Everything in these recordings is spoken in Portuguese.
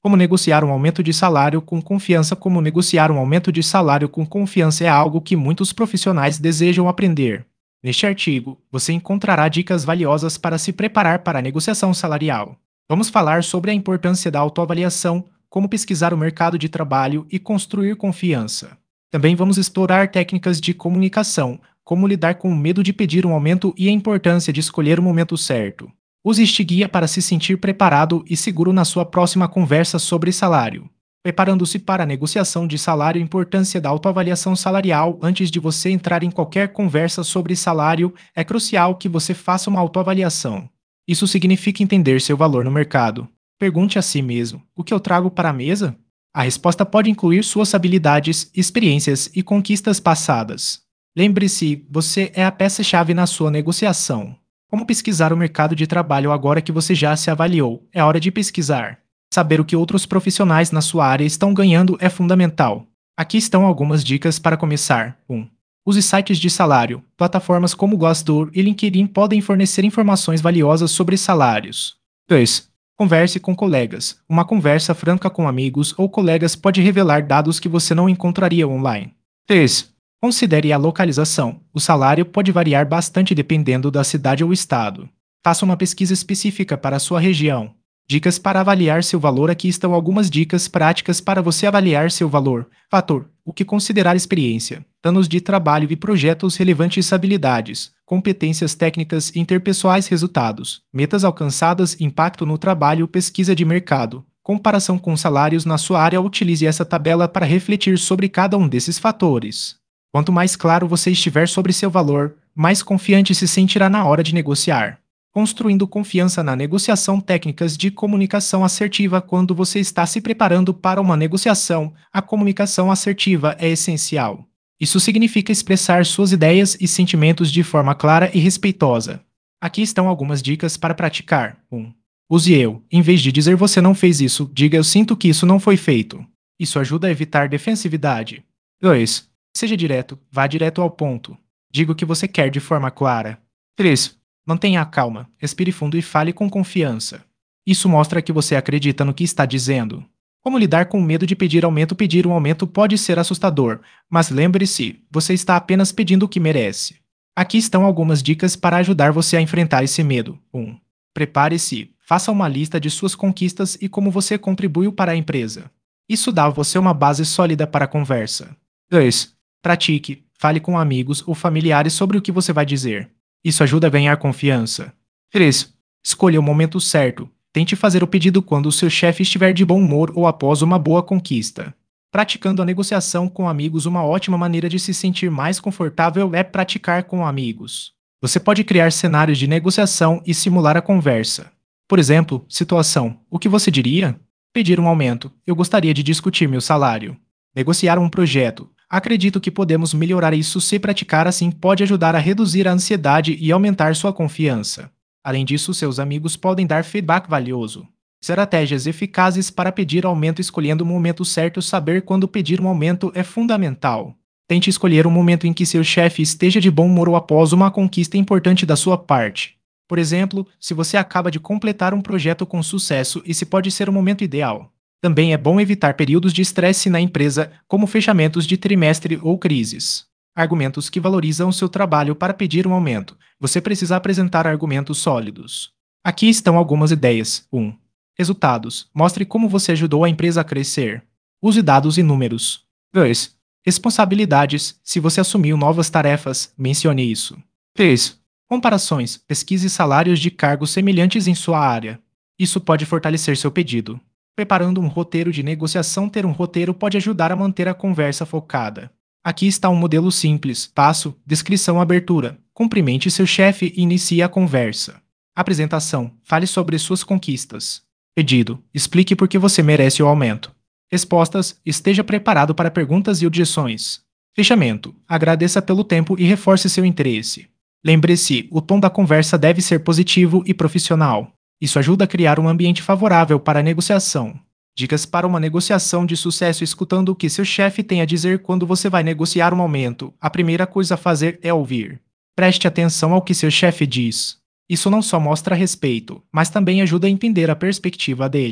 Como negociar um aumento de salário com confiança? Como negociar um aumento de salário com confiança é algo que muitos profissionais desejam aprender. Neste artigo, você encontrará dicas valiosas para se preparar para a negociação salarial. Vamos falar sobre a importância da autoavaliação, como pesquisar o mercado de trabalho e construir confiança. Também vamos explorar técnicas de comunicação, como lidar com o medo de pedir um aumento e a importância de escolher o momento certo. Use este guia para se sentir preparado e seguro na sua próxima conversa sobre salário. Preparando-se para a negociação de salário, a importância da autoavaliação salarial antes de você entrar em qualquer conversa sobre salário, é crucial que você faça uma autoavaliação. Isso significa entender seu valor no mercado. Pergunte a si mesmo: o que eu trago para a mesa? A resposta pode incluir suas habilidades, experiências e conquistas passadas. Lembre-se, você é a peça-chave na sua negociação. Como pesquisar o mercado de trabalho agora que você já se avaliou? É hora de pesquisar. Saber o que outros profissionais na sua área estão ganhando é fundamental. Aqui estão algumas dicas para começar. 1. Use sites de salário. Plataformas como Glassdoor e LinkedIn podem fornecer informações valiosas sobre salários. 2. Converse com colegas. Uma conversa franca com amigos ou colegas pode revelar dados que você não encontraria online. 3. Considere a localização. O salário pode variar bastante dependendo da cidade ou estado. Faça uma pesquisa específica para a sua região. Dicas para avaliar seu valor. Aqui estão algumas dicas práticas para você avaliar seu valor. Fator: o que considerar experiência, anos de trabalho e projetos relevantes, habilidades, competências técnicas e interpessoais, resultados, metas alcançadas, impacto no trabalho, pesquisa de mercado, comparação com salários na sua área. Utilize essa tabela para refletir sobre cada um desses fatores. Quanto mais claro você estiver sobre seu valor, mais confiante se sentirá na hora de negociar. Construindo confiança na negociação. Técnicas de comunicação assertiva. Quando você está se preparando para uma negociação, a comunicação assertiva é essencial. Isso significa expressar suas ideias e sentimentos de forma clara e respeitosa. Aqui estão algumas dicas para praticar. 1. Use eu. Em vez de dizer "você não fez isso", diga "eu sinto que isso não foi feito". Isso ajuda a evitar defensividade. 2. Seja direto. Vá direto ao ponto. Diga o que você quer de forma clara. 3. Mantenha a calma, respire fundo e fale com confiança. Isso mostra que você acredita no que está dizendo. Como lidar com o medo de pedir aumento? Pedir um aumento pode ser assustador, mas lembre-se, você está apenas pedindo o que merece. Aqui estão algumas dicas para ajudar você a enfrentar esse medo. 1. Prepare-se. Faça uma lista de suas conquistas e como você contribuiu para a empresa. Isso dá a você uma base sólida para a conversa. 2. Pratique. Fale com amigos ou familiares sobre o que você vai dizer. Isso ajuda a ganhar confiança. 3. Escolha o momento certo. Tente fazer o pedido quando o seu chefe estiver de bom humor ou após uma boa conquista. Praticando a negociação com amigos. Uma ótima maneira de se sentir mais confortável é praticar com amigos. Você pode criar cenários de negociação e simular a conversa. Por exemplo, situação: o que você diria? Pedir um aumento. Eu gostaria de discutir meu salário. Negociar um projeto. Acredito que podemos melhorar isso. Se praticar assim, pode ajudar a reduzir a ansiedade e aumentar sua confiança. Além disso, seus amigos podem dar feedback valioso. Estratégias eficazes para pedir aumento. Escolhendo o momento certo. Saber quando pedir um aumento é fundamental. Tente escolher um momento em que seu chefe esteja de bom humor ou após uma conquista importante da sua parte. Por exemplo, se você acaba de completar um projeto com sucesso, esse pode ser o momento ideal. Também é bom evitar períodos de estresse na empresa, como fechamentos de trimestre ou crises. Argumentos que valorizam o seu trabalho. Para pedir um aumento, você precisa apresentar argumentos sólidos. Aqui estão algumas ideias. 1. Resultados. Mostre como você ajudou a empresa a crescer. Use dados e números. 2. Responsabilidades. Se você assumiu novas tarefas, mencione isso. 3. Comparações. Pesquise salários de cargos semelhantes em sua área. Isso pode fortalecer seu pedido. Preparando um roteiro de negociação. Ter um roteiro pode ajudar a manter a conversa focada. Aqui está um modelo simples. Passo: descrição, abertura. Cumprimente seu chefe e inicie a conversa. Apresentação: fale sobre suas conquistas. Pedido: explique por que você merece o aumento. Respostas: esteja preparado para perguntas e objeções. Fechamento: agradeça pelo tempo e reforce seu interesse. Lembre-se, o tom da conversa deve ser positivo e profissional. Isso ajuda a criar um ambiente favorável para a negociação. Dicas para uma negociação de sucesso: escutando o que seu chefe tem a dizer. Quando você vai negociar um aumento, a primeira coisa a fazer é ouvir. Preste atenção ao que seu chefe diz. Isso não só mostra respeito, mas também ajuda a entender a perspectiva dele.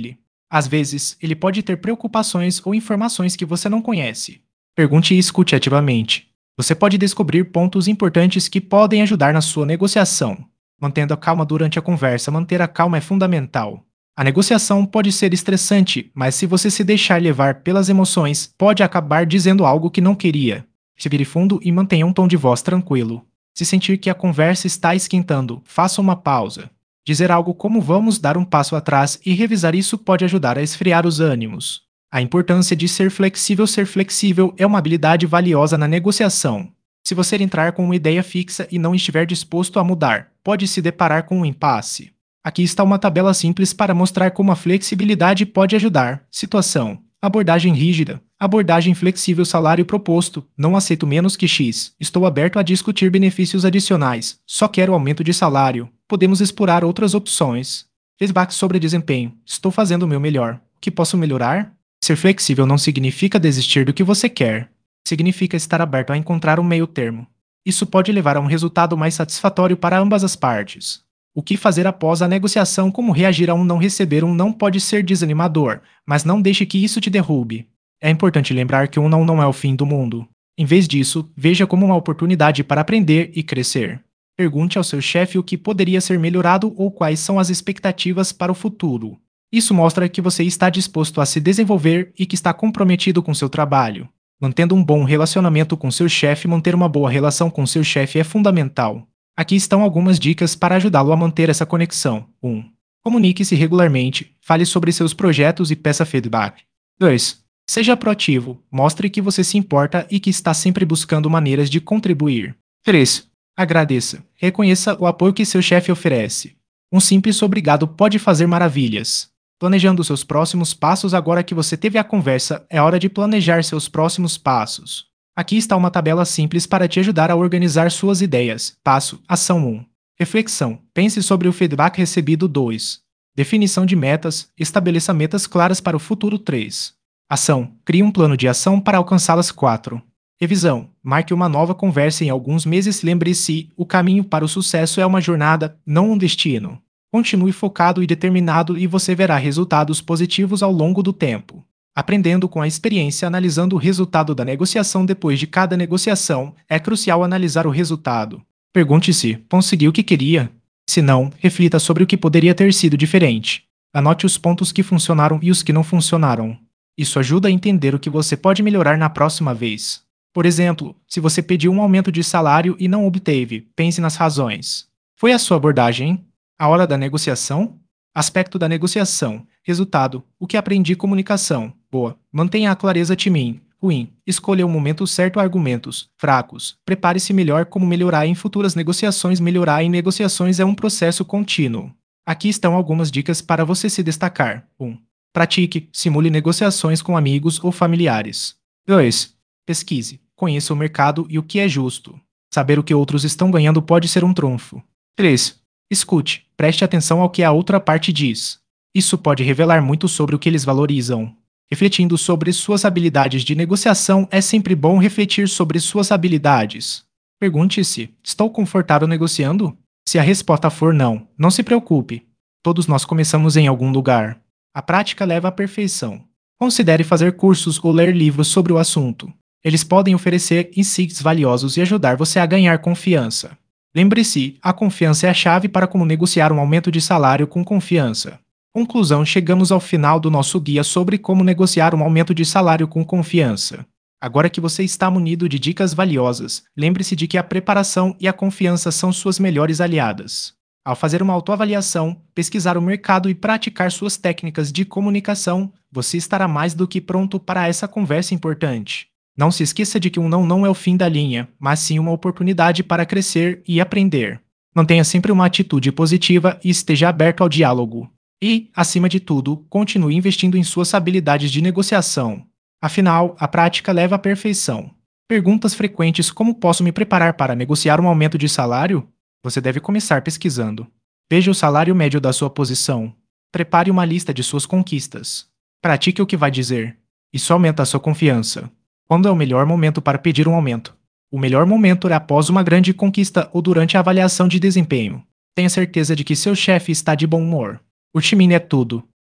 Às vezes, ele pode ter preocupações ou informações que você não conhece. Pergunte e escute ativamente. Você pode descobrir pontos importantes que podem ajudar na sua negociação. Mantendo a calma durante a conversa, manter a calma é fundamental. A negociação pode ser estressante, mas se você se deixar levar pelas emoções, pode acabar dizendo algo que não queria. Respire fundo e mantenha um tom de voz tranquilo. Se sentir que a conversa está esquentando, faça uma pausa. Dizer algo como vamos dar um passo atrás e revisar isso pode ajudar a esfriar os ânimos. A importância de ser flexível é uma habilidade valiosa na negociação. Se você entrar com uma ideia fixa e não estiver disposto a mudar, pode se deparar com um impasse. Aqui está uma tabela simples para mostrar como a flexibilidade pode ajudar. Situação: abordagem rígida. Abordagem flexível: salário proposto. Não aceito menos que X. Estou aberto a discutir benefícios adicionais. Só quero aumento de salário. Podemos explorar outras opções. Feedback sobre desempenho. Estou fazendo o meu melhor. O que posso melhorar? Ser flexível não significa desistir do que você quer. Significa estar aberto a encontrar um meio termo. Isso pode levar a um resultado mais satisfatório para ambas as partes. O que fazer após a negociação? Como reagir a um não? Receber um não pode ser desanimador, mas não deixe que isso te derrube. É importante lembrar que um não é o fim do mundo. Em vez disso, veja como uma oportunidade para aprender e crescer. Pergunte ao seu chefe o que poderia ser melhorado ou quais são as expectativas para o futuro. Isso mostra que você está disposto a se desenvolver e que está comprometido com seu trabalho. Mantendo um bom relacionamento com seu chefe, manter uma boa relação com seu chefe é fundamental. Aqui estão algumas dicas para ajudá-lo a manter essa conexão. 1. Comunique-se regularmente, fale sobre seus projetos e peça feedback. 2. Seja proativo, mostre que você se importa e que está sempre buscando maneiras de contribuir. 3. Agradeça, reconheça o apoio que seu chefe oferece. Um simples obrigado pode fazer maravilhas. Planejando seus próximos passos. Agora que você teve a conversa, é hora de planejar seus próximos passos. Aqui está uma tabela simples para te ajudar a organizar suas ideias. Passo: ação 1. Reflexão: pense sobre o feedback recebido. 2. Definição de metas: estabeleça metas claras para o futuro. 3. Ação: crie um plano de ação para alcançá-las. 4. Revisão: marque uma nova conversa em alguns meses. Lembre-se, o caminho para o sucesso é uma jornada, não um destino. Continue focado e determinado e você verá resultados positivos ao longo do tempo. Aprendendo com a experiência. Analisando o resultado da negociação. Depois de cada negociação, é crucial analisar o resultado. Pergunte-se: consegui o que queria? Se não, reflita sobre o que poderia ter sido diferente. Anote os pontos que funcionaram e os que não funcionaram. Isso ajuda a entender o que você pode melhorar na próxima vez. Por exemplo, se você pediu um aumento de salário e não obteve, pense nas razões. Foi a sua abordagem? A hora da negociação? Aspecto da negociação. Resultado: o que aprendi? Comunicação. Boa. Mantenha a clareza. Timing. Ruim. Escolha o momento certo. Argumentos fracos. Prepare-se melhor. Como melhorar em futuras negociações? Melhorar em negociações é um processo contínuo. Aqui estão algumas dicas para você se destacar. 1. Pratique. Simule negociações com amigos ou familiares. 2. Pesquise. Conheça o mercado e o que é justo. Saber o que outros estão ganhando pode ser um trunfo. 3. Escute. Preste atenção ao que a outra parte diz. Isso pode revelar muito sobre o que eles valorizam. Refletindo sobre suas habilidades de negociação. É sempre bom refletir sobre suas habilidades. Pergunte-se: estou confortável negociando? Se a resposta for não, não se preocupe. Todos nós começamos em algum lugar. A prática leva à perfeição. Considere fazer cursos ou ler livros sobre o assunto. Eles podem oferecer insights valiosos e ajudar você a ganhar confiança. Lembre-se, a confiança é a chave para como negociar um aumento de salário com confiança. Conclusão: chegamos ao final do nosso guia sobre como negociar um aumento de salário com confiança. Agora que você está munido de dicas valiosas, lembre-se de que a preparação e a confiança são suas melhores aliadas. Ao fazer uma autoavaliação, pesquisar o mercado e praticar suas técnicas de comunicação, você estará mais do que pronto para essa conversa importante. Não se esqueça de que um não é o fim da linha, mas sim uma oportunidade para crescer e aprender. Mantenha sempre uma atitude positiva e esteja aberto ao diálogo. E, acima de tudo, continue investindo em suas habilidades de negociação. Afinal, a prática leva à perfeição. Perguntas frequentes: como posso me preparar para negociar um aumento de salário? Você deve começar pesquisando. Veja o salário médio da sua posição. Prepare uma lista de suas conquistas. Pratique o que vai dizer. Isso aumenta a sua confiança. Quando é o melhor momento para pedir um aumento? O melhor momento é após uma grande conquista ou durante a avaliação de desempenho. Tenha certeza de que seu chefe está de bom humor. O timing é tudo.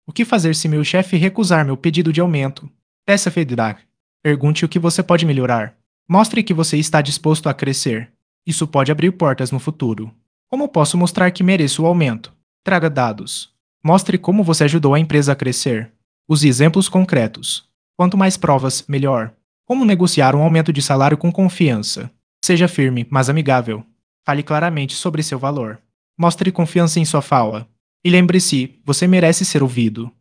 O que fazer se meu chefe recusar meu pedido de aumento? Peça feedback. Pergunte o que você pode melhorar. Mostre que você está disposto a crescer. Isso pode abrir portas no futuro. Como posso mostrar que mereço o aumento? Traga dados. Mostre como você ajudou a empresa a crescer. Use exemplos concretos. Quanto mais provas, melhor. Como negociar um aumento de salário com confiança? Seja firme, mas amigável. Fale claramente sobre seu valor. Mostre confiança em sua fala. E lembre-se, você merece ser ouvido.